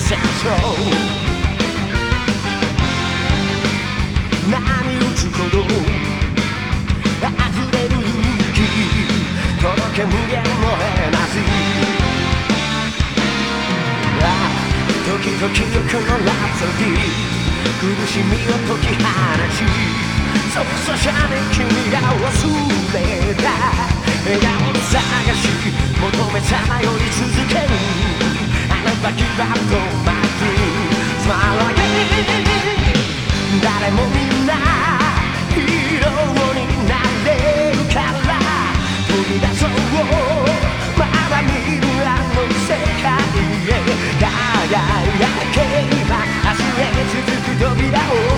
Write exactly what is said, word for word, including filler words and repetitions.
戦争波打つほど溢れる勇気届け無限のエナジーああ時々このラプソディ苦しみを解き放ちそうそうじゃね君が忘れた笑顔を探し求めさまよい続けるあなたギブアップマイクスマイル誰もみんなヒーローになれるから飛び出そうまだ見るあの世界へ輝けば明日へ続く扉を